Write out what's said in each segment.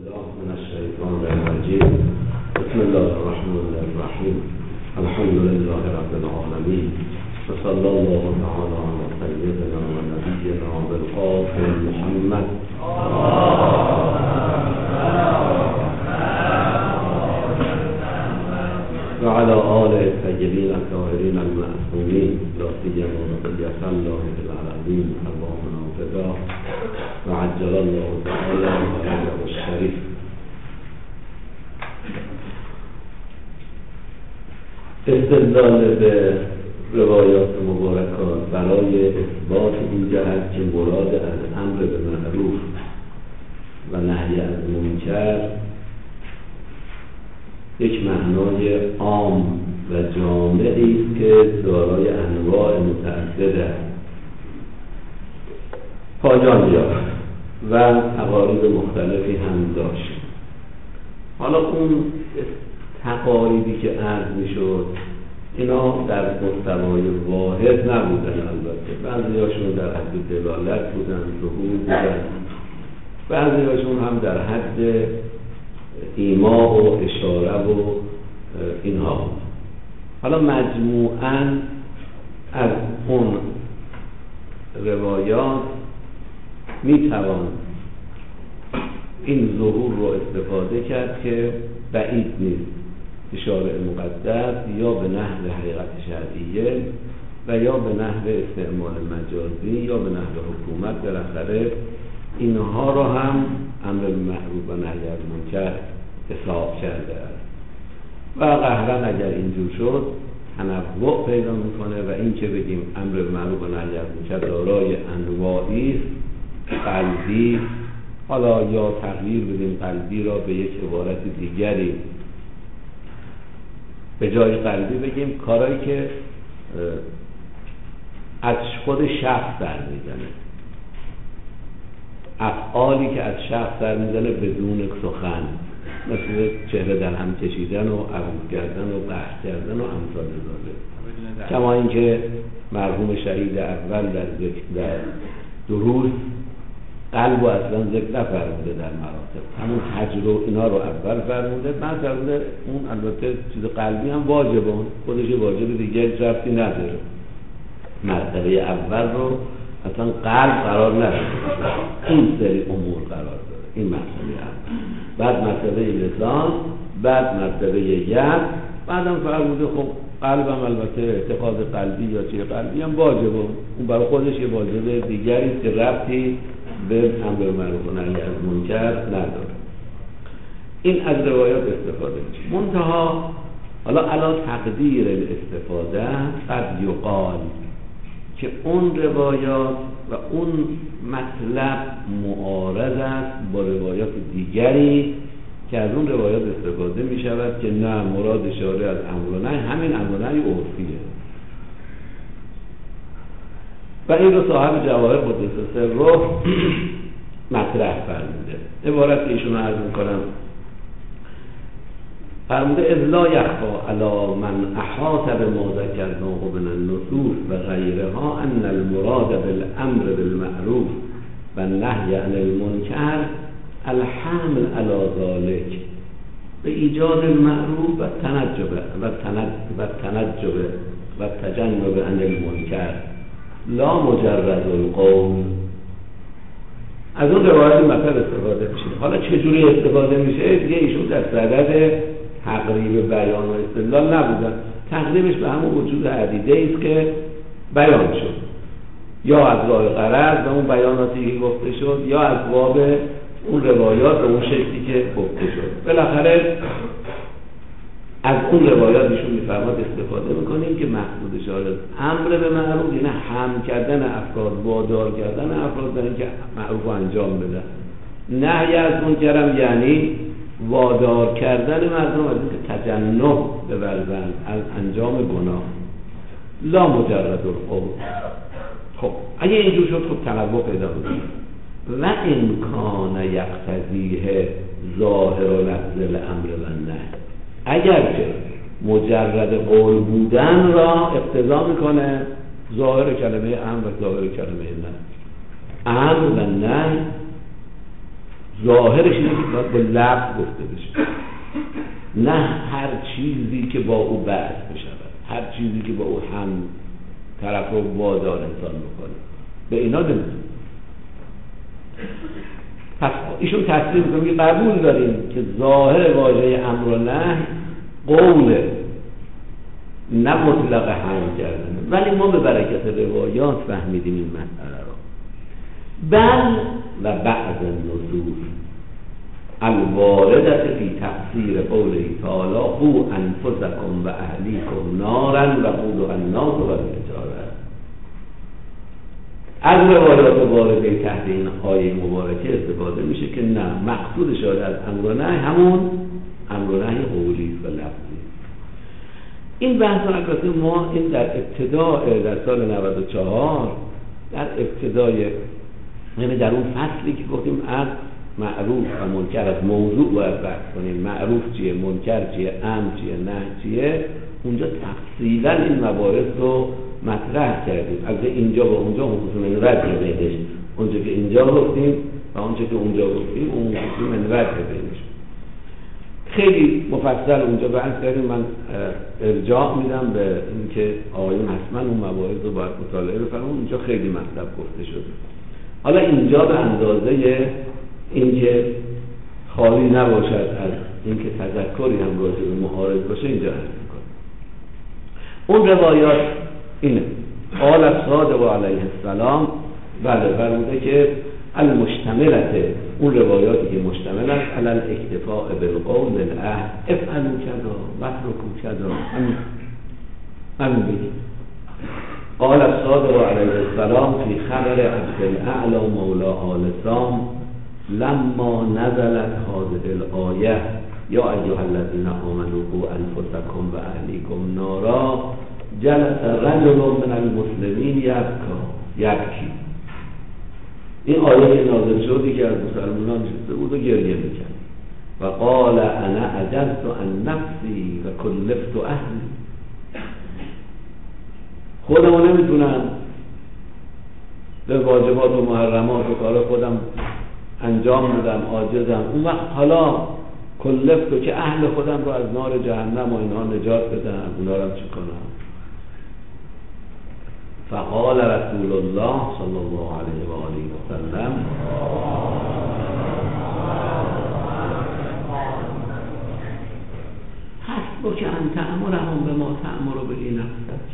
بالله من الشیطان الرجیم. بسم الله الرحمن الرحیم. الحمد لله رب العالمین و صلی الله تعالی علی سیدنا و نبینا بالقاسم محمد و علی آله الطیبین الطاهرین المعصومین لا سیما بقیة الله العظیم اللهم نافذا و عجل الله تعالی فرجه الشریف. استدلال به روایات مبارکات برای اثبات این جهت که مراد از امر به معروف و نهی از منکر یک معنای عام و جامعی است که دارای انواع متعدد است، پایان یافت و تقاریب مختلفی هم داشت. حالا اون تقاریبی که عرض میشد اینا در مستوای واحد نبودن، البته بعضی هاشون در حد دلالت بودن، ظهور بودن، بعضی هاشون هم در حد ایما و اشاره و اینها بود. حالا مجموعاً از اون روایات میتوان این ظهور رو استفاده کرد که بعید نیست که شارع مقدس یا به نحو حقیقت شرعیه و یا به نحو استعمال مجازی یا به نحو حکومت بالاخره اینها رو هم امر معروف و نهی از منکر حساب کرده است و قهرن اگر اینجور شد تنوع پیدا میکنه و این که بگیم امر معروف و نهی از منکر دارای انواعی است، قلبی، حالا یا تغییر بدیم قلبی را به یک عبارت دیگری، به جای قلبی بگیم کارهایی که از خود شخص در میزنه، افعالی که از شخص در میزنه بدون سخن، مثل چهره در هم کشیدن و عروض کردن و بحث کردن و امثال ذالک. کما اینکه مرحوم شهید اول در دروس قلب و اصلا ذکر نفرموده در مراتب، همون حجر و اینا رو اول فرموده، بعد فرموده اون البته چیز قلبی هم واجبه، خودش واجب دیگه ربطی نداره، مرتبه اول رو اصلا قلب قرار نداره، این سری امور قرار داره، این مرتبه اول، بعد مرتبه لسان، بعد مرتبه ید، بعدم فرموده خب قلبم البته اعتقاد قلبی یا چیه قلبی هم واجبه، اون برای خودش یه واجب دیگری که ربطی به امر معروف و نهی از منکر نداره. این از روایات استفاده میشه. منتها حالا علی تقدیر الاستفاده قد یقال که اون روایات و اون مطلب معارض است با روایات دیگری که از اون روایات استفاده می شود که نه، مراد شارع از امر و نهی همین امر و نهی عرفیه و این رو صاحب جواهر قدس سره مطرح فرموده. عبارت که ایشون عرض میکنم فرموده اذ لا یخفی علی من احاط بما ذکرناه من النصوص و غیرها ان المراد بالامر بالمعروف و النهی عن المنکر الحمل علی ذلک به ایجاد المعروف و تجنب عن المنکر لا مجرد القول. از اون روایت مطلب استفاده میشه. حالا چجوری استفاده میشه دیگه ایشون در صدد تقریب بیان و استدلال نبودن، تقریبش به همون وجود عدیده است که بیان شد، یا از راه غرض و اون بیاناتی که گفته شد یا از باب اون روایات و اون شکلی که گفته شد. بالاخره از اون روایات ایشون میفرماد استفاده میکنیم که مقصود شارع امر به معروف یعنی هم کردن افراد، وادار کردن افراد در اینکه معروف رو انجام بدن، نهی از منکر یعنی وادار کردن مردم از اینکه تجنب بورزند از انجام گناه، لا مجرد القول. خب اگه اینجور شد خب تنوع پیدا بود و امکان یقتضیه ظاهر و لفظ الامر و النهی، اگر که مجرد قول بودن را اقتضا میکنه ظاهر کلمه امر و ظاهر کلمه نهی، امر و نهی ظاهرش اینه که باید با لفظ گفته بشه، نه هر چیزی که با او بحث بشود، هر چیزی که با او هم طرف رو وادار انسان بکنه، به اینا نمیتونه. پس ایشون تصریح میکنه که قبول داریم که ظاهر واژه امر و نهی قوله، نه مطلق هم کردن، ولی ما به برکت روایات فهمیدیم این مسئله رو. بل و بعض النصوص الواردت فی تفسیر قوله تعالی قو انفسکم و اهلیکم نارا وقودها الناس والحجاره، از روایات وارده تحت این آیه مبارکه استفاده میشه که نه، مقصود شاید از امر و نهی همون امر و نهی قولی و لفظی. این بحث رو ما این در ابتدای در سال 94 در ابتدای، یعنی در اون فصلی که گفتیم از معروف و منکر، از موضوع باید بحث کنیم، معروف چیه، منکر چیه، امر چیه، نهی چیه، اونجا تفصیلا این موارد رو مطرح کردیم. از اینجا با اونجا خصوصا رد بینش، اونجا که اینجا گفتیم و اونجا که اونجا گفتیم اون خصوصا رد بینش خیلی مفصل اونجا بحث کردیم. من ارجاع میدم به اینکه آقایون حتما اون موارد رو باید مطالعه بفرمایید، اونجا خیلی مطلب گفته شده. حالا اینجا به اندازه اینکه خالی نباشد از اینکه تذکری هم راجع به معارض باشه اینجا عرض می‌کنم. اون روایات اینه قال الصادق علیه السلام، بله فرموده که المشتملته، اون روایاتی که مشتمل است علی الاکتفاء بالقول بالعهد افعلوا کذا واترکوا کذا، همین بگید. قال الصادق علیه السلام فی خبر عبد الاعلی مولا آل سام لما نزلت هذه الآیه یا ایها الذین آمنوا قوا انفسکم و اهلیکم نارا جلس رجل من المسلمین یبکی. این آیه که نازل شد که از مسلمانان نشسته بود و گریه میکرد و قال انا عجزت عن نفسی و کلفت اهلی، خودمو نمیتونم به واجبات و محرمات و کار خودم انجام بدم، عاجزم. اون وقت حالا کلفتو که اهل خودم رو از نار جهنم و اینها نجات بدم، اونا رو چی کنم؟ فقال رسول الله صلی الله علیه و آله و سلم حسبک ان تأمرهم بما تأمر به نفسک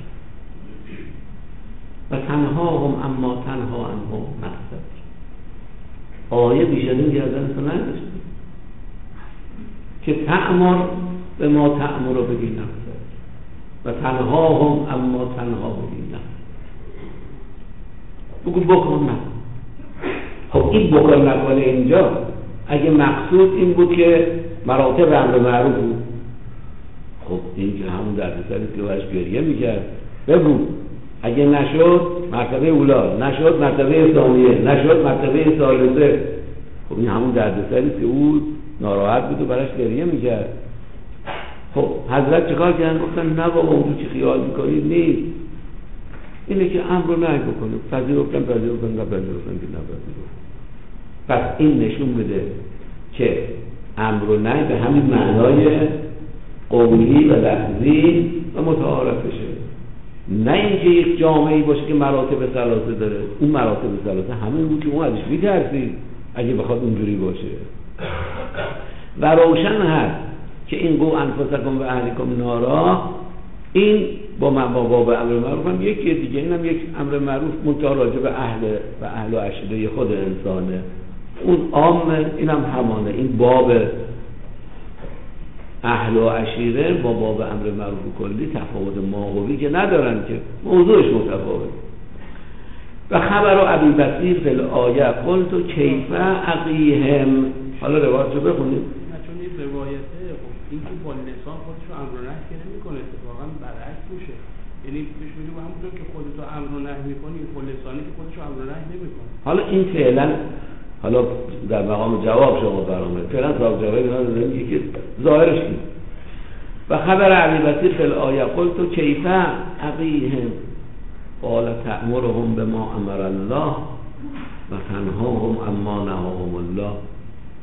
و تنهاهم اما تنها عنه نفسک. آیه بیشترین گردن تو نداشت که تأمر به ما تأمر به نفسک و تنهاهم اما تنها به نفسک. بگو بکن نکن. خب این بکن نکن اینجا اگه مقصود این بود که مراتب امر معروف بود، خب این که همون دردسری که باش گریه میکرد بگو. اگه نشد مرتبه اولا، نشد مرتبه ثانیه، نشد مرتبه ثالثه، خب این همون دردسری که او ناراحت بود و براش گریه میکرد. خب حضرت چیکار کردن؟ گفتن نه بابا اون چی خیال میکنی نیست، اینه که امر رو نهی بکنیم. پذیرفتن که نپذیرفتن. پس این نشون بده که امر و نهی به همین معنای قولی و لفظی و متعارفشه، نه اینکه یک جامعه‌ای باشه که مراتب ثلاثه داره. اون مراتب ثلاثه همین بود که اون ازش می‌ترسید اگه بخواد اونجوری باشه. و روشن هست که این قو انفسکم و اهلیکم نارا این با باب امر معروف هم یکی دیگه، اینم یک امر معروف منتها راجع به اهل و عشیره خود انسانه. اون عامه، اینم همانه. این باب اهل و عشیره با باب امر معروف کلی تفاوت ماهوی که ندارن، که موضوعش متفاوت. و خبر ابی بصیر فی الآیه قلت کیف اقیهم. حالا روایتشو بخونیم. چون این روایته این که با لسان خودشو امر و نهی که نمی‌کنه، اتفاقا برعکس میشه. یعنی پیش میاد همونطور که خودت امر و نهی می‌کنی، خود لسانی که خودشو امر و نهی نمی‌کنه. حالا این فعلا حالا در مقام جواب شما فراموش فعلا جواب اینا رو داریم که ظاهرش نیست. و خبر ابی بصیر فی الآیه قلت کیف اقیهم قال تأمرهم بما امر الله و تنهاهم اما نهاهم الله.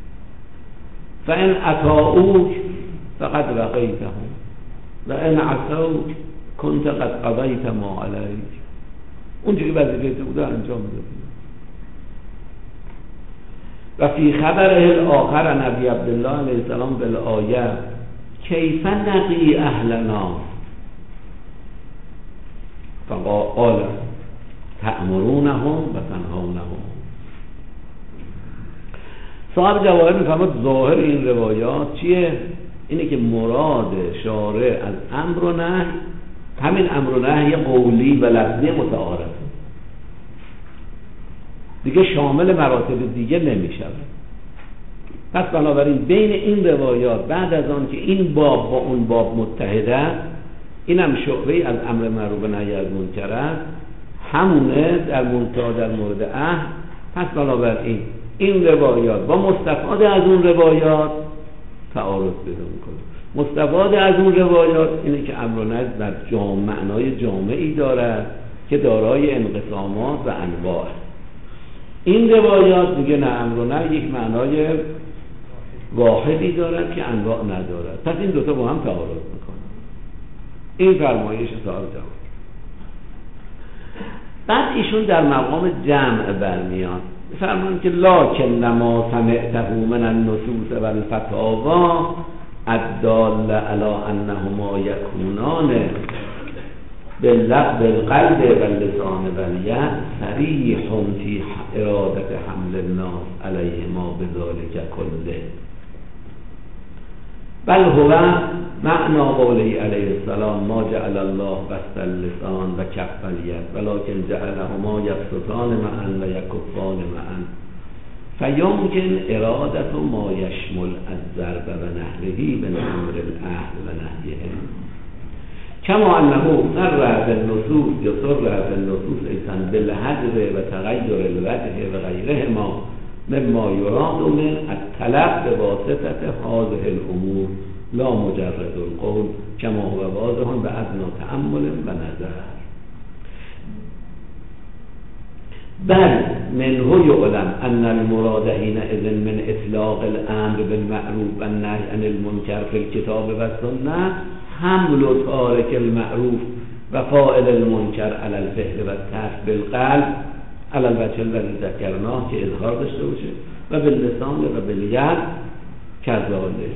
فإن اطاعوک فقد لقیتهم و ان عصوک کنت قد قضیت ما علیک. اونجوری وظیفه تو بوده انجام دادی. و فی خبره الاخر نبی عبدالله علیه السلام بالآیه کیف نقی اهلنا فقال تأمرونهم و تنهونهم. صاحب جواهر میفهمد ظاهر این روایات چیه؟ اینه که مراد شارع از امر و نهی همین امر و نهی قولی و لفظی متعارف دیگه شامل مراتب دیگه نمیشه. پس بنابراین بین این روایات بعد از آن که این باب با اون باب متحده است، اینم شعبه از امر معروف و نهی از منکر است، همونه در منتها در مورد عهد. پس بنابراین این روایات با مستفاد از اون روایات تعارض پیدا میکنه. مستفاد از اون روایات اینه که امر و نهی در معنای جامعی دارد که دارای انقسامات و انواع. این روایات میگه نه، امر و نهی یک معنای واحدی دارد که انواع ندارد. پس این دوتا با هم تعارض میکنه. این فرمایش صاحب جواب. بعد ایشون در مقام جمع برمیاد، فرمان که لکن ما سمعته من النصوص و الفتاوی الدال علی انهما یکونان باللفظ القلب و اللسان و الید صریح فی ارادت حمل الناس علیهما بذلک کله، بل هو معنی قوله علیه السلام ما جعل الله بسط اللسان و کف الید ولکن جعلهما یبسطان معا و یکفان معا فیمکن ارادت ما یشمل الضرب و نحوه من امر العهد و نهیهم کما انه صرح بالنصوص یصرح بالنصوص ایضا بالحجر و تغیر الوجه و غیرهما مما یراد من الطلب بواسطه هذه الامور لا مجرد القول کما هو واضح بادنی تأمل و نظر، بل منه یعلم ان المراد حینئذ من اطلاق الامر بالمعروف و النهی عن المنکر فی الکتاب و السنه حمل تارک المعروف و فاعل المنکر علی الفعل و الترک بالقلب علی الوجه الذی ذکرناه که اظهار داشته باشه و باللسان و بالید کذالک.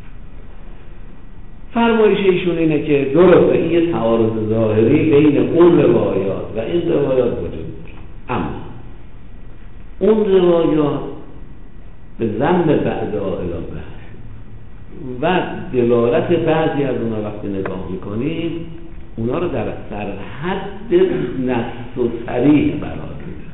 فرمایش ایشون اینه که درسته این یه تعارض ظاهری بین اون روایات و این روایات وجود داره، اما اون روایات به ذم بعضا الی بعض و دلالت بعضی از اونا وقتی نگاه میکنیم اونا رو در سرحد نص و صریح قرار میدن.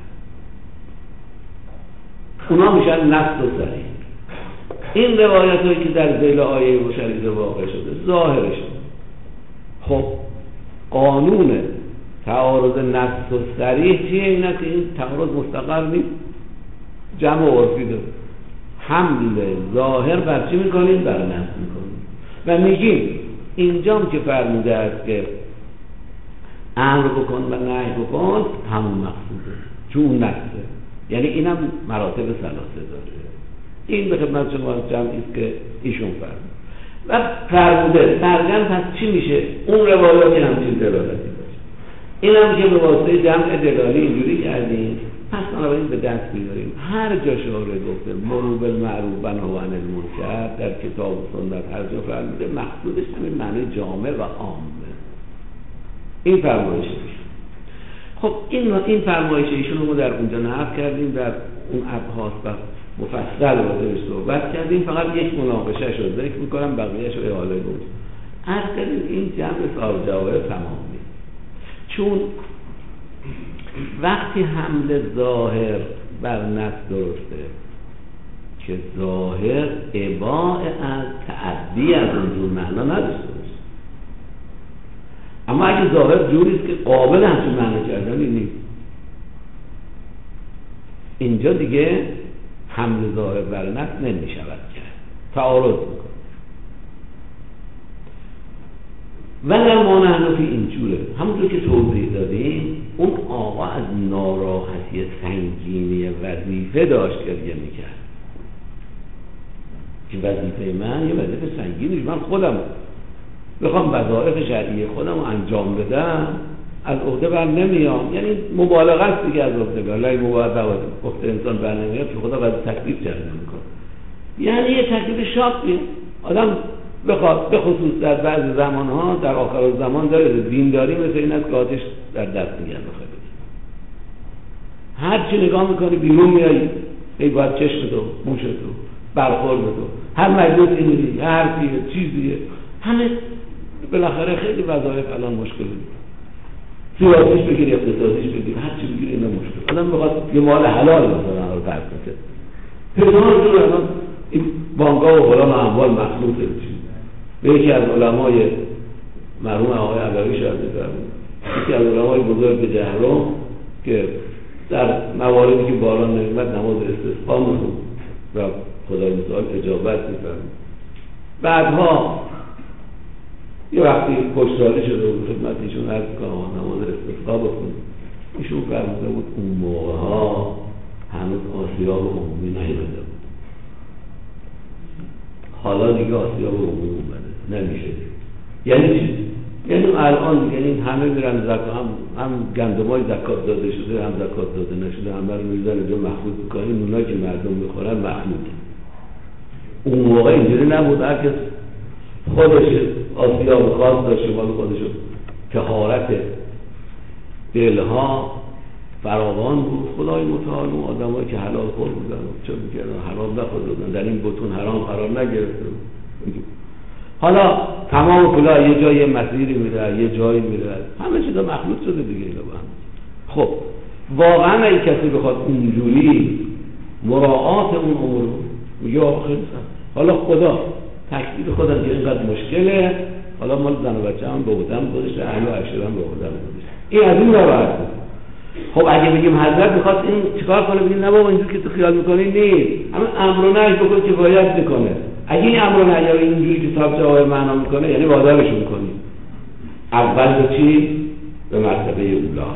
اونا میشن نص و صریح. این روایت هایی که در ذیل آیه و شریعه واقع شده ظاهرش خب قانون تعارض نص و صریح چیه؟ اینه که این تعارض مستقر نیست، جمع و عرفی داره. حمل ظاهر بر چی میکنیم؟ بر نص میکنیم و میگیم اینجام که فرموده است که امر بکن و نهی بکن همون مقصوده چون نصه، یعنی اینم مراتب ثلاثه داره. این به خدمت شما جمعی است که ایشون فرمود و فرموده سرگن پس چی میشه؟ اون روایاتی همچین دلالتی داشت، این هم که به واسطه جمع دلالی اینجوری کردیم. پس بنابراین به دست میاریم هر جا شارع گفته مرو بالمعروف و نهی عن المنکر در کتاب و سنت هر جا فرموده مقصودش همین معنی جامع و عامه. این فرمایش ایشون. خب این فرمایش ایشون رو در اونجا نقل کردیم، در اون ابحاث و مفصل راجعش صحبت کردیم. فقط یک مناقشه شو ذکر میکنم، بقیه‌اش رو احاله بود. عرض کردیم این جمع صاحب جواهر تمام نیست، چون وقتی حمل ظاهر بر نص درسته که ظاهر اباء از تعدی از اونجور معنا نداشته باشه، اما اگه ظاهر جوریست که قابل همچون معنا کردنی نیست، اینجا دیگه حمل ظاهر بر نص نمیشود کرد، تعارض میکنه. و در ما نحن فی اینجوره، همونطور که توضیح دادیم اون آقا از ناراحتی سنگینی وظیفه داشت گریه میکرد که وظیفه من یه وظیفه سنگینه. من خودم بخوام وظایف شرعی خودم رو انجام بدم از عهده بر نمیام، یعنی مبالغه است دیگه از عهده بر لا مبالغه عهده انسان بر نمیاد که خدا واسه تکلیف جلب میکنه. یعنی یه تکلیف شاقی آدم بخواد، به خصوص در بعضی زمانها در آخر الزمان داره دینداری مثل این است که آتش در دست میگن بخواد هر چی نگاه میکنی بیرون میایی ای باید چشم تو، موش تو، برخورد تو، هر مجلسی میری، هر چیزیه، همه بالاخره خیلی وظایف الان مشکلی. سیاسیش بگیری، اقتصادیش بگیری، هر چی بگیری اینا مشکل. آدم بخواد یه مال حلال مثلا رو فرض کنه. هزار جور الان این بانک‌ها و فلان اموال مخلوطه چیز. به یکی از علمای مرحوم آقای علوی شاهد فرمود. یکی از علمای بزرگ جهرم که در مواردی که باران نمی‌اومد نماز استسقا می‌خوند و خدای متعال اجابت می‌فرمود. بعدها یه وقتی کشتاری شده بود خدمت ایشون عرض کنم نماز استسقا بخون. ایشون فرموده بود اون موقع‌ها هنوز آسیاب عمومی نیامده بود. حالا دیگه آسیاب عمومی اومده نمیشه. یعنی چی؟ یعنی الان یعنی همه میرن زکات هم گندمای زکات داده شده هم زکات داده نشده همه رو میذارن جو مخلوط میکنن. اونایی که مردم میخورن مخلوط. اون موقع اینجوری نبود، هر کس خودش آسیاب خاص داشته مال خودشو طهارت دلها فراوان بود. خدای متعال اون آدمایی که حلال خور بودن چه میکردن؟ حرام نخوردن، در این بطون حرام قرار نگرفته. حالا تمام پولا یه جای مسیری میره، یه جایی میره، همه چیزا مخلوط شده دیگه اینا با هم. خب واقعا اگه کسی بخواد اونجوری مراعات اون امور میگه آخه حالا خدا تکلیف خودم که اینقدر مشکله، حالا مال زن و بچه هم به عهده‌ام گذاشته، اهل و عشیره هم به عهده‌ام گذاشته. این از این راحت. خب اگه بگیم حضرت میخواد این چیکار کنه؟ بگیم نه بابا اینجوری که تو خیال میکنی نیست، اما امر و نهی بکن که باید میکنه. اگه این امر و نهی اینجوری که کتاب جواب معنا میکنه یعنی وادارشون کنی. اول به چی؟ به مرتبه اولا.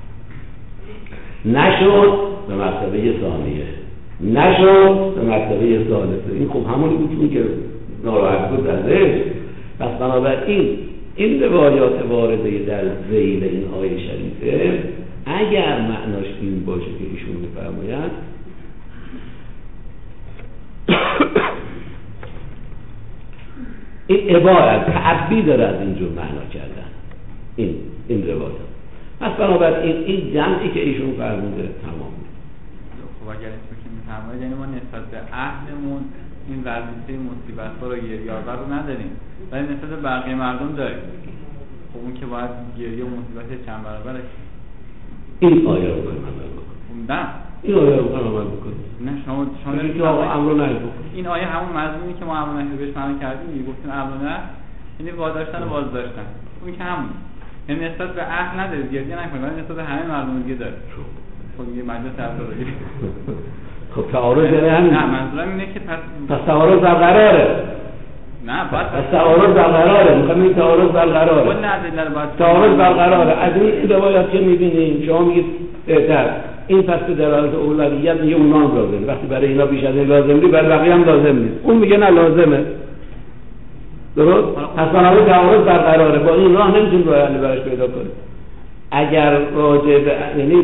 نشد به مرتبه ثانیه. نشد به مرتبه ثالثه. این خب همونی بود که ناراحت بود ازش. پس بنابراین این روایات وارده در ذیل این آیه شریفه اگر معناش این باشه که ایشون میفرمایند این عبارت تعبی داره از اینجور معنا کردن این روایات. پس بنابراین این جمعی که ایشون فرموده تمام. خب اگر اسم که میفرمایید یعنی ما نسبت به اهلمون این وظیفه مصیبت‌ها رو گریه‌آور رو نداریم ولی نسبت به بقیه مردم داریم. خب اون که باید گریه و مصیبت چند برابره. این آیه رو باید عمل بکنیم. نه این آیه رو باید عمل بکنیم. نه شما که آقا امر و نهی بکنیم. این آیه همون مضمونی که ما امر و نهی رو بهش معنا کردیم میگفتیم امر و نهی یعنی واداشتن و بازداشتن. اون که همون یعنی نسبت به اهل نداره گریه نکنید ولی نسبت به همه مردم دیگه داره. خب یه مجلس افرادی. خب تعارض یعنی همین. نه منظورم اینه که پس تعارض برقراره. نه باید پس تعارض برقراره. میخوام این تعارض برقراره. کل ادله رو باید تعارض برقراره. از این روایات که می‌بینیم شما میگید بهتر این پس به دلالت اولویت میگه اونا هم لازمه. وقتی برای اینا بیش از این لازم نیست برای بقیه هم لازم نیست. اون میگه نه لازمه. درست؟ پس بنابراین تعارض برقراره. با این راه نمیتونیم راه حل براش پیدا کنیم. اگر راجع به یعنی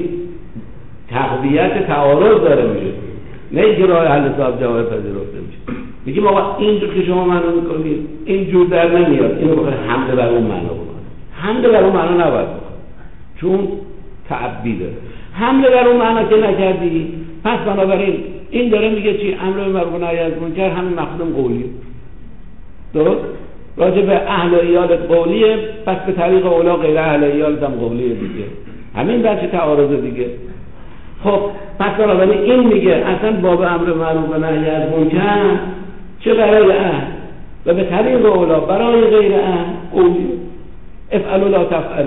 تقویت تعارض داره میشه. نه اینکه راه حل صاحب جواب پذیرفته میشه. میگیم آقا اینجور که شما معنا میکنید اینجور در نمیاد. اینو بخواد حمله بر اون معنا بکنه. حمله بر اون معنا نباید بکنه. چون تعبی داره. حمله بر اون معنا که نکردی پس بنابراین این داره میگه چی؟ امر به معروف و نهی از منکر همین مخدوم قولیه. درست؟ راجع به اهل ایالت قولیه پس به طریق اولا غیر اهل ایالت هم قولیه دیگه. همین بچه تعارض دیگه. خب پس بنابراین این میگه اصلا باب امر معروف و نهی از منکر چه برای اهل و به طریق اولا برای غیر اهل قولیه. افعلوا لا تفعل.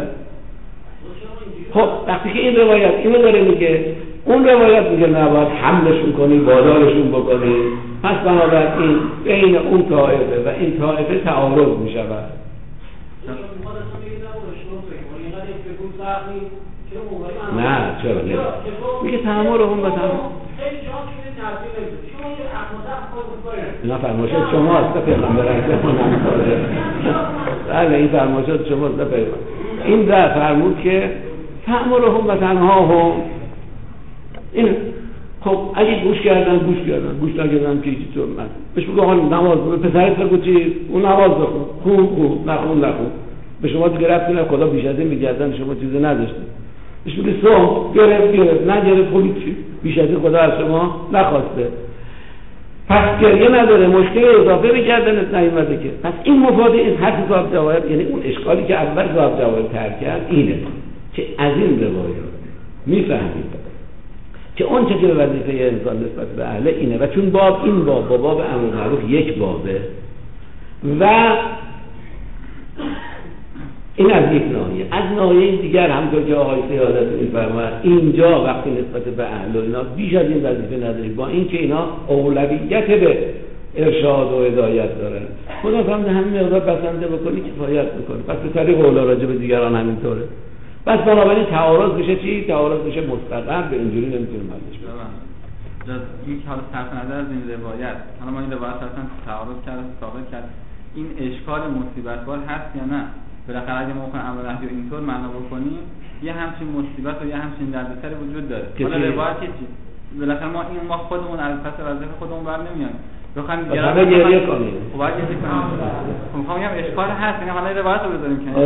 خب وقتی که این روایت اینو داره میگه اون روایت میگه نباید حملشون کنی وادارشون بکنی پس بنابراین بین اون طائفه و این طائفه تعارض میشود. نه چرا نه میگه تعامل هم با تعامل اینا فرمایشات شماست پیغمبر اکرم همینطوره. بله این فرمایشات شماست پیغمبر. این در فرمود که تأمرهم و تنهاهم. این خب اگه گوش کردن گوش نکردن که چی طور من بهش بگو آقا نماز بخون، پسرت بگو چی اون نماز بخون، خوب نخون به شما دیگه ربطی نداره، خدا بیش از این میگردن شما چیزی نداشته. بهش بگو صوم گرفت نگرفت خودی چی بیش از این خدا از شما نخواسته، پس گریه نداره، مشکل اضافه بگردنت نیومده که. پس این مفاد این حرف صاحب جواهر، یعنی اون اشکالی که اول صاحب جواهر ترک کرد اینه که از این روایات میفهمید که اون چه که به وظیفه انسان نسبت به اهل اینه و چون این باب با باب امر معروف یک بابه و این از یک ناحیه. از ناحیه دیگر همونطور که آقای سیادت میفرماید اینجا وقتی نسبت به اهل و اینا بیش از این وظیفه ندارید، با اینکه اینا اولویت به ارشاد و هدایت دارن. خدا فهمده همین مقدار بسنده بکنی کفایت میکنه. پس به طریق اولا راجع به دیگران همینطوره. بس بنابراین تعارض بشه چی؟ تعارض بشه مستقر، به اینجوری نمیتونیم حلش بدیم. این حالا صرف نظر از این روایت، حالا ما این روایت اصلا تعارض کرد ثابت کرد این اشکال مصیبت بار هست یا نه؟ بالاخره اگه ما بخوایم امر نهی اینطور معنا بکنیم یه همچین مصیبت و یه همچین دردسری وجود داره. حالا روایت چی؟ بالاخره ما خودمون از پس وظیفه خودمون برنمیایم. بخوایم دیگران گریه کنیم. خب اگه گریه کنیم. میخوام بگم اشکال هست، یعنی حالا روایت رو بذاریم که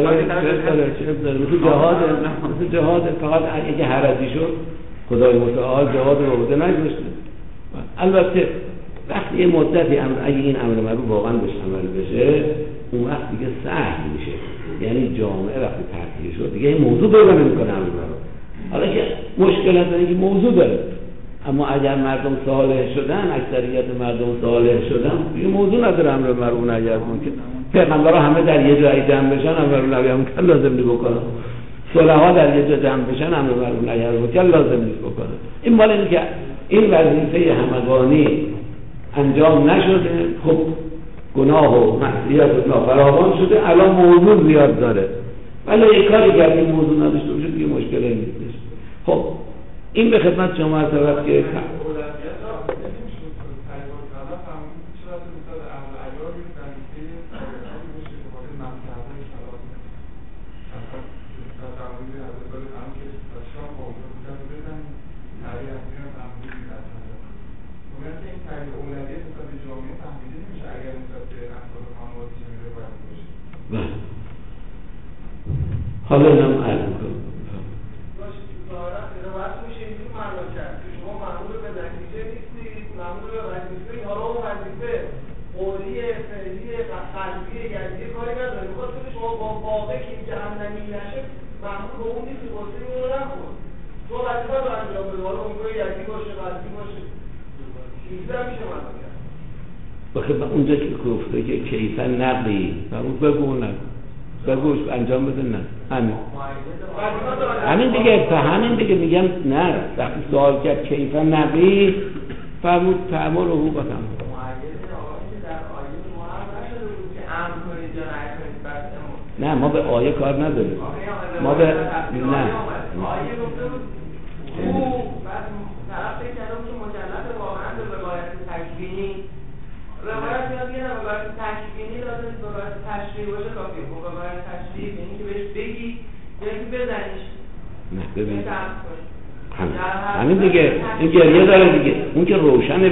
تو جهاد فقط اگه حرجی شد خدای متعال جهاد رو بوده نگذاشته. البته وقتی یه مدتی اگه این امر معروف واقعا بهش عمل بشه اون وقت دیگه سهل میشه، یعنی جامعه وقتی ترتیب شد دیگه این موضوع پیدا نمیکنه امر معروف. حالا که مشکل هست اینکه موضوع داره، اما اگر مردم صالح شدن، اکثریت مردم صالح شدن دیگه موضوع نداره امر معروف نهی از منکر. پیغمبرها همه در یه جایی جمع بشن امر معروف نهی از منکر لازم نیست بکنن، صلحا در یه جا جمع بشن امر معروف نهی از منکر لازم نیست بکنن. این مال اینه که این وظیفه همگانی انجام نشده، خب گناه و معصیت و فراوان شده، الان موضوع زیاد داره، ولی یک کاری که این موضوع نداشته باشه دیگه مشکلی نیست. خب این به خدمت شما عرض شود که حالا نم عرض کنم بخیر اونجا که گفته که کیفا نقی بگو بگوش انجام بده نه همین دیگه میگم نه. وقتی سوال کرد کیفا نقی فرمود تعمل رو بکنم نه ما به آیه کار نداریم، ما به نه آیه گفته بود او بعد طرف فکر کردم که مجلد واقعا به روایت تکوینی روایت میاد یه روایت تکوینی لازم روایت تشریعی باشه کافیه. خب روایت تشریعی یعنی که بهش بگی یا اینکه بزنیش نه ببین همین دیگه این گریه داره دیگه، اون که روشنه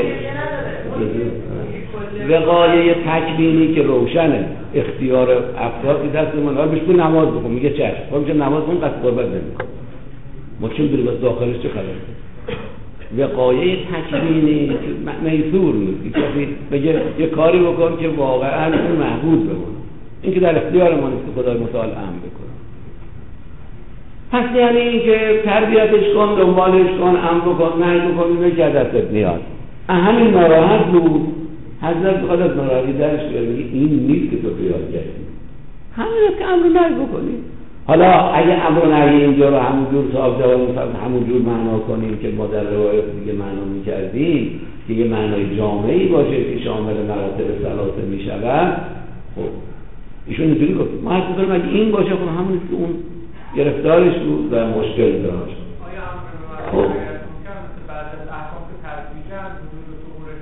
وقایه تکوینی که روشنه اختیار افرادی دست من حال بهش نماز بخون میگه چشم خب میگه نماز بخون قصد قربت نمیکنه ما چون بریم از داخلش چه خبره. وقایه تکوینی میسور نیست کسی بگه یه کاری بکن که واقعا اون محبوب بمونه، این که در اختیار ما نیست که خدای متعال امر بکنه. پس یعنی این که تربیتش کن، دنبالش کن، امر بکن، نهی بکن، اینه که دستت میاد. همین ناراحت بود حضرت بخواد از ناراحتی درش بیاره میگه این نیست که تو خیال کردی، همین که امر نهی بکنی. حالا اگه امر نهی اینجا رو همونجور صاحب جواب همونجور معنا کنیم که ما در روایات دیگه معنا می‌کردیم که یه معنای جامعی باشه که شامل مراتب ثلاثه میشود، خب ایشون اینجوری گفت ما حرف می‌زنیم اگه این باشه خب همون که اون گرفتارش بود و مشکل داشت. آیا امر نهی بعد از احکام که ترتیب کرد حدود طهور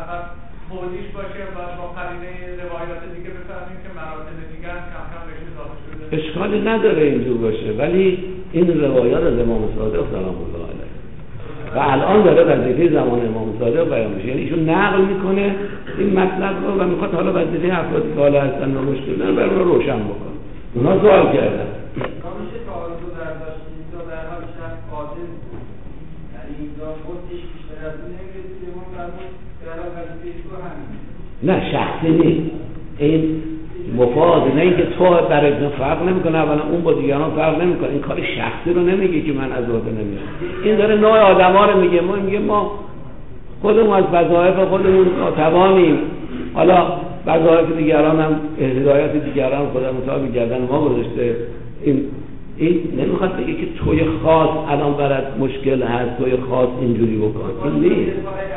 فقط توضیح باشه و با قرینه روایات دیگه بفهمیم که مراتب دیگه هم کم کم بهش اضافه شده. اشکالی نداره اینجور باشه، ولی این روایات از امام صادق سلام الله علیه و الان داره وظیفه زمان امام صادق بیان میشه، یعنی ایشون نقل میکنه این مطلب رو و میخواد حالا وظیفه افرادی که حالا هستن و مشکل دارن برای اون روشن بکنه. اونا سوال کردن کامشه تعارض رو برداشت اینجا در حال شخص قادر بود، یعنی اینجا خودش بیشتر از اون نمیرسید اون فرمود در حال وظیفه تو همین نه شخصی نیست، این مفاده، نه اینکه تو برای ابن فرق نمیکنه، اولا اون با دیگران فرق نمیکنه، این کار شخصی رو نمیگه که من از عهده نمیام، این داره نوع آدما رو میگه. ما میگه ما خودمون از وظایف خودمون ناتوانیم، حالا وظایف دیگران هم هدایت دیگران خدا مطابق گردن ما گذاشته. این نمیخواد بگه که توی خاص الان برات مشکل هست، توی خاص اینجوری بکن، این نیست.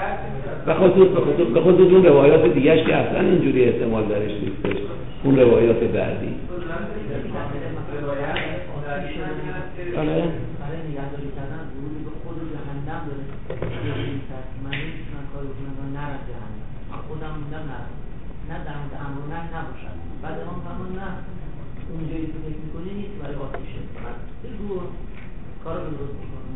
به خصوص اون روایات دیگهش که اصلا اینجوری احتمال درش نیستش، اون روایات بعدی برای نگهداری کردن ورود به خود جهنم داره. من نمیتونم کاری کنم و نرم جهنم، خودم موندم نه در مورد امر و نهی نباشد. بعد امام فرمود نه اونجایی که فکر میکنی نیست برای آتیشه، بگو کار رو درست میکنم.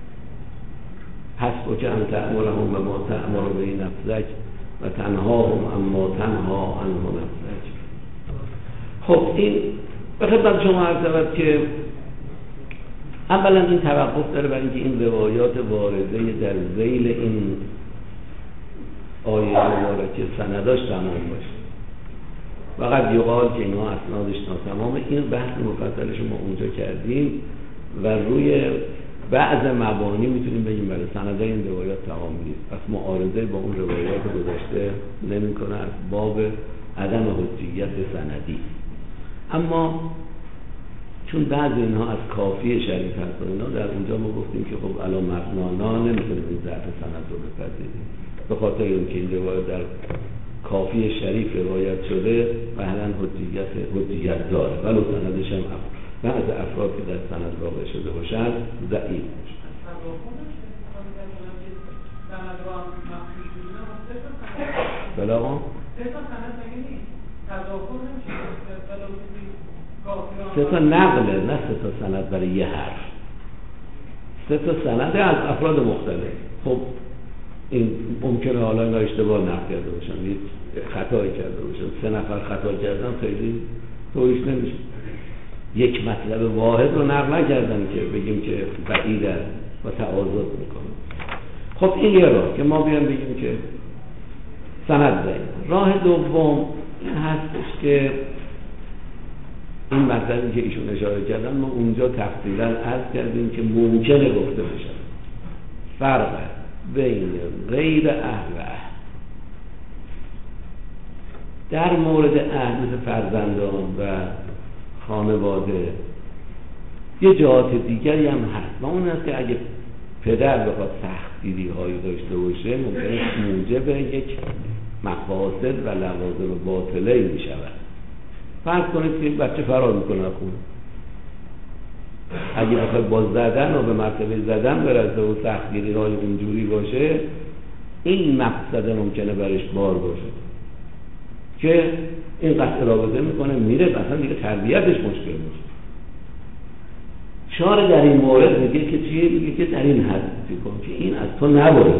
حسبک ان تأمرهم بما تأمر به نفسک و تنهاهم اما تنها عنه نفسک. خب این به خدمت شما عرض شود که اولا این توقف داره برای اینکه این روایات وارده در ذیل این آیه مبارکه سنداش تمام باشه. فقط یقال که اینا اسنادش ناتمامه. این بحث مفصلش ما اونجا کردیم و روی بعض مبانی میتونیم بگیم برای سنده این روایات تمام نیست، پس معارضه با اون روایات گذشته نمیکنه از باب عدم حجیت سندی. اما چون بعض اینها از کافی شریف هست و اینا در اونجا ما گفتیم که خب الان مبنانا نمیتونیم این ضعف سند رو بپذیریم، به خاطر اینکه این روایت در کافی شریف روایت شده فعلا حجیت داره، ولو سندش هم بعض افراد که در سند واقع شده باشند ضعیف باشه. بله آقا سه تا نقله، نه سه تا سند برای یه حرف، سه تا سند از افراد مختلف. خب این ممکنه حالا اینا اشتباه نقل کرده باشن، یک خطایی کرده باشن، سه نفر خطا کردن خیلی تویش نمیشه. یک مطلب واحد رو نقل نکردن که بگیم که بعیده و تعارض میکنه. خب این یه راه که ما بیان بگیم که سند ضعیف. راه دوم این هستش که این مطلبی که ایشون اشاره کردن ما اونجا تفصیلا عرض کردیم که ممکنه گفته بشه فرق بین غیر اهل و اهل. در مورد اهل مثل فرزندان و خانواده یه جهات دیگری هم هست و اون است که اگه پدر بخواد سختگیری هایی داشته باشه ممکنه موجب یک مفاسد و لوازم باطله می شود. فرض کنید که بچه فرار میکنه از خونه، اگه بخواد با زدن و به مرتبه زدن برسه و سختگیری های اونجوری باشه این مقصد ممکنه برش بار باشه که این قطع رابطه میکنه میره مثلا دیگه تربیتش مشکل میشه. شارع در این مورد میگه که چیه؟ میگه که در این حد کن که این از تو نبره،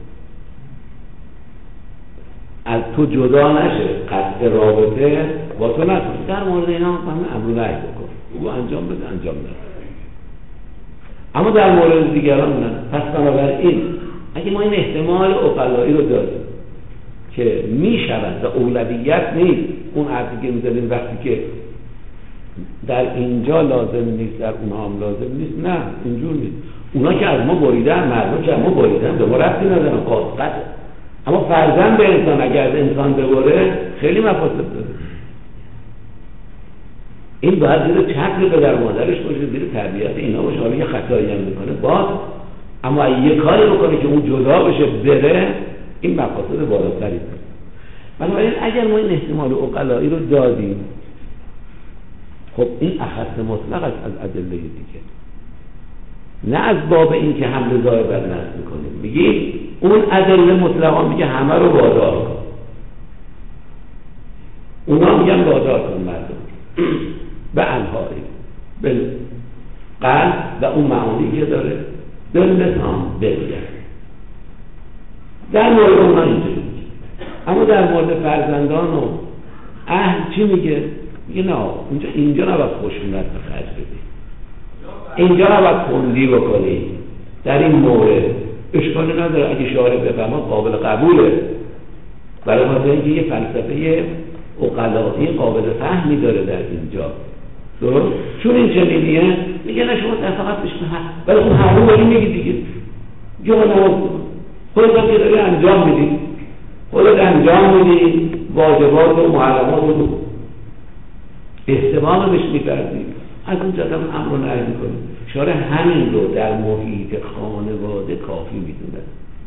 از تو جدا نشه، قطع رابطه با تو نشه. در مورد اینا همه امر و نهی بکن، او انجام بده انجام نده. اما در مورد دیگران نه. پس بنابراین اگه ما این احتمال عقلایی رو داریم که میشود و اولویت نیست، اون حرفی که میزنیم وقتی که در اینجا لازم نیست در اونها هم لازم نیست، نه اینجور نیست. اونا که از ما بریدن، مردم که از ما بریدن به ما ربطی ندارن، قاطعه. اما فرزند به انسان اگر از انسان ببره خیلی مفاسد داره. این باید زیر چتر پدر مادرش باشه، زیر تربیت اینا باشه. حالا یه خطایی هم میکنه باز، اما یه کاری بکنه که اون جدا بشه بره، این مفاسد بالاتری داره. بنابراین اگر ما این احتمال عقلایی رو دادیم، خب این اخص مطلق است از ادله دیگه، نه از باب این که حمل ظاهر بر نص میکنیم. میگیم اون ادله مطلقا میگه همه رو وادار کن، اونا میگن وادار کن مردم به انهایی به قلب و اون معانی که داره به لسان بگه. در مورد اونا اینجا میگه، اما در مورد فرزندان و اهل چی میگه؟ میگه نه اینجا نباید خشونت به خرج بدی، اینجا نباید تندی بکنی. در این مورد اشکالی نداره اگه شارع بفهمه قابل قبوله، برای خاطر اینکه یه فلسفه عقلایی قابل فهمی داره در اینجا. چون این چنینیه میگه نه شما فقط بشنه ولی اون هر رو ولی میگی دیگه جا نماز خودت که داری انجام میدی، خودت انجام میدی واجبات و محرمات رو استماع بهش می‌فرزی، از اون جدا امر رو نهی می‌کنی. شارع همین رو در محیط خانواده کافی میدونه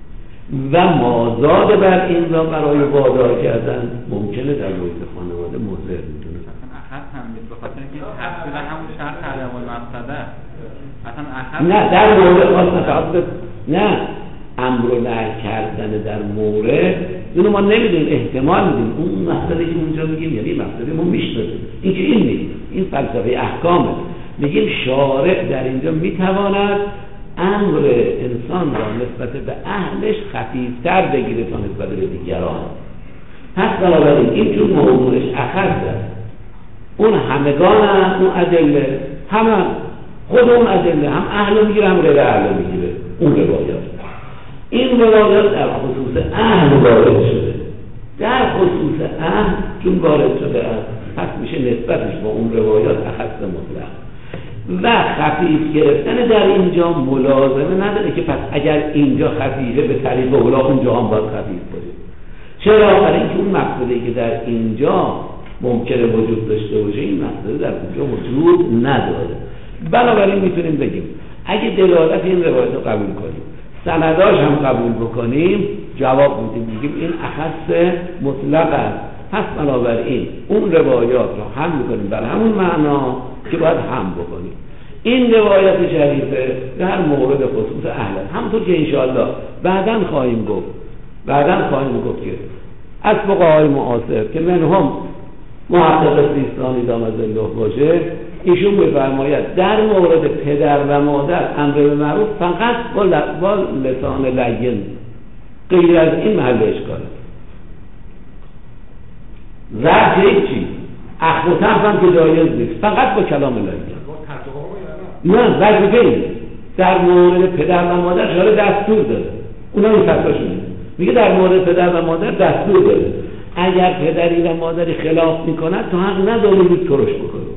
و مازاد بر این را برای وادار کردن ممکنه در محیط خانواده مضر میدونه. اخذ هم نیست، بخاطر اینکه تفصیل همون شرط عدم المقصده اصلا اخذ نه در مورد خاص فقط نه امر و نهی کردن در مورد اینو ما نمیدونیم، احتمال میدیم اون مسئله که اونجا میگیم یعنی مسئله ما میشناسیم، این که این نیست، این فلسفه احکامه. میگیم شارع در اینجا میتواند امر انسان را نسبت به اهلش خفیفتر بگیره تا نسبت به دیگران. پس بنابراین این چون موضوعش اخذ اون همگان هم اون ادله همه خود اون ادله هم اهل میگیره هم غیر اهل میگیره. اون روایات این روایات در خصوص اهل وارد شده، در خصوص اهل چون وارد شده است پس میشه نسبتش با اون روایات اخذ مطلق و خفیف گرفتن در اینجا ملازمه نداره که پس اگر اینجا خفیفه به طریق اولا اونجا هم باید خفیف باشه. چرا؟ برای اینکه اون مقصدی که در اینجا ممکنه وجود داشته باشه این مقصد در اونجا وجود نداره. بنابراین میتونیم بگیم اگه دلالت این روایت رو قبول کنیم سنداش هم قبول بکنیم جواب میدیم این اخص مطلق است. پس بنابراین اون روایات رو هم میکنیم بر همون معنا که باید هم بکنیم. این روایت شریفه در مورد خصوص اهل همونطور که انشاءالله بعداً خواهیم گفت که از فقهای معاصر که منهم محقق سیستانی دامت الله باشه ایشون می‌فرماید در مورد پدر و مادر امر به معروف فقط با لسان لین، غیر از این محل اشکاله. زرد یک چیز اخذ و طرف هم که جایز نیست، فقط با کلام لین. نه وظیفه در مورد پدر و مادر شاره دستور داره، اونا این فتواشونه میگه در مورد پدر و مادر دستور داره، اگر پدری و مادری خلاف میکنن تو حق نداری رو ترش بکنی،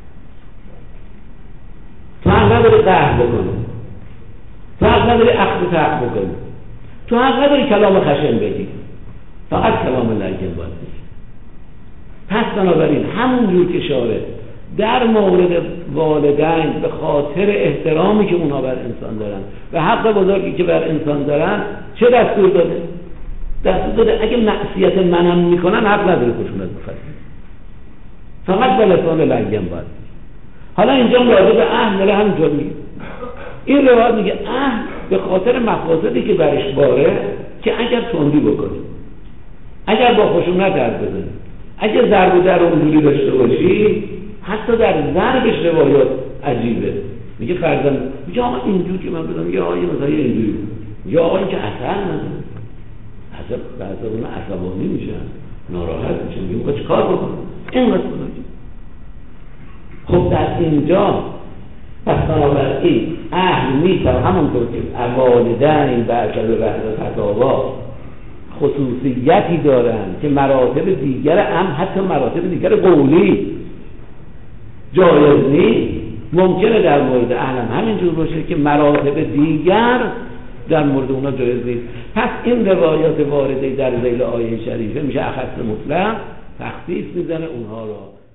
تو حق نداری قهر بکنی، تو حق نداری اخذ و طرف بکنی، تو حق نداری کلام خشن بگی، فقط کلام لین باید بگی. پس بنابراین همون جور که شاره در مورد والدین به خاطر احترامی که اونا بر انسان دارن و حق بزرگی که بر انسان دارن چه دستور داده؟ دستور داده اگه معصیت منم میکنن حق نداره خشونت بفرمایید، فقط به لسان لین باید. حالا اینجا راجع به اهل داره همینطور میگه، این روایت میگه اهل به خاطر مفاسدی که برش باره که اگر تندی بکنی، اگر با خشونت حرف بزنی، اگر ضرب و در اونجوری داشته باشی، حتی در ضربش روایات عجیبه. میگه فرزند میگه آقا اینجور که من بدم یا آقا مثلا اینجوری یا آقا این که اثر نداره، بعضا اونا عصبانی میشن ناراحت میشن میگه چه کار بکنم اینقدر بزرگی. خب در اینجا پس بنابراین اهل میتونه همونطور که والدین برکت و رحمت فتاوا خصوصیتی دارن که مراتب دیگر حتی مراتب دیگر قولی جایز نیست، ممکنه در مورد اهل همینجور باشه که مراتب دیگر در مورد اونا جایز نیست. پس این روایات وارده در ذیل آیه شریفه میشه اخص مطلق، تخصیص میزنه اونها را.